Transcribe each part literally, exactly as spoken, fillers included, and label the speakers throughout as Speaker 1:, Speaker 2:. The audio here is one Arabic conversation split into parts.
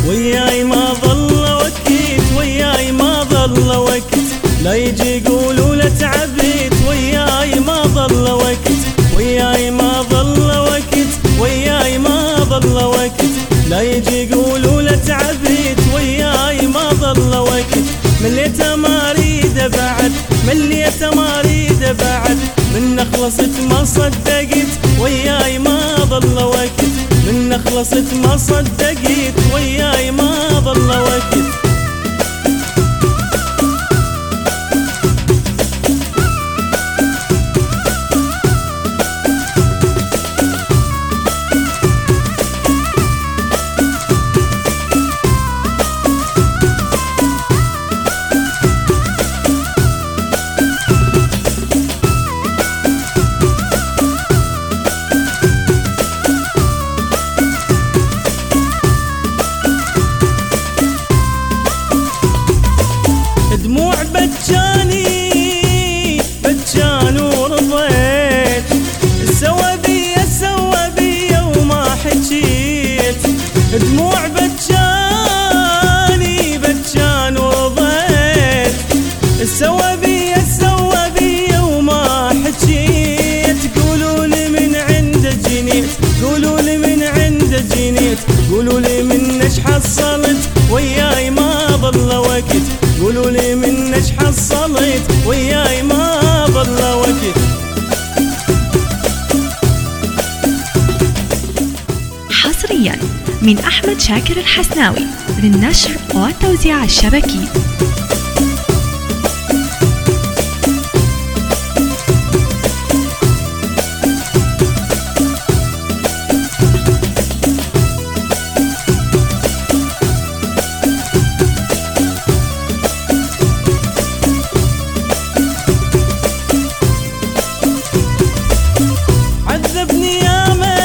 Speaker 1: وياي ما ظل وقت، وياي ما ظل وقت، لا يجي يقولوا له تعبت، وياي ما ظل وقت، وياي ما ظل وقت، وياي ما ظل وقت، لا يجي يقولوا له تعبت، وياي ما ظل وقت، مليته ما اريده بعد، مليته ما اريده بعد، من خلصت ما صدقت، وياي ما ظل وقت، من خلصت ما صدقت، وياي ما ظل وقت. دموع بجاني بجان ورضيت، سوى بيا سوى بيا وما حجيت، دموع بجاني بجان ورضيت، سوى بيا سوى بيا وما حجيت، قولوا لي من عند جنيت، قولوا لي من عند جنيت، قولوا لي من ايش حصلت، وياي ما ظل وقت، قولوا لي من ايش حصلت، وياي ما ظل وقت.
Speaker 2: حصريا من أحمد شاكر الحسناوي للنشر والتوزيع الشبكي.
Speaker 1: عذبني ياما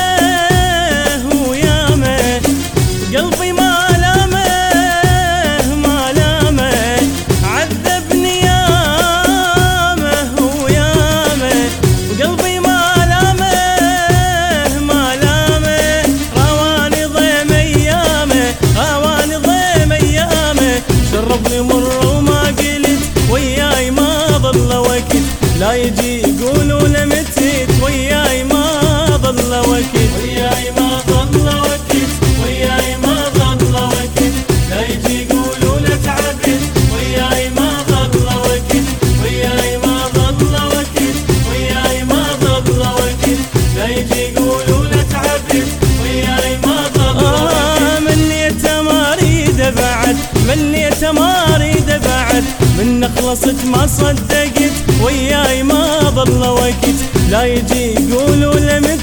Speaker 1: وياما قلبي ما لامه ما لامه، عذبني ياما وياما وقلبي ما لامه ما لامه، رواني ضيم ايامه رواني ضيم ايامه، شربني مر وما قلت، وياي ما ظل وقت، لا يجي يقولوا له متت، وياي ما ظل وقت، وياي ما ظل وقت، وياي ما ظل وقت، لا يجي يقولوا له تعبت، وياي ما ظل وقت، وياي ما ظل وقت، وياي ما ظل وقت، لا يجي يقولوا له تعبت، وياي ما ظل وقت. آه مليته ما اريده بعد، مليته ما اريده بعد، من خلصت ما صدقت، وياي ما ظل وقت، لا يجي يقولوا له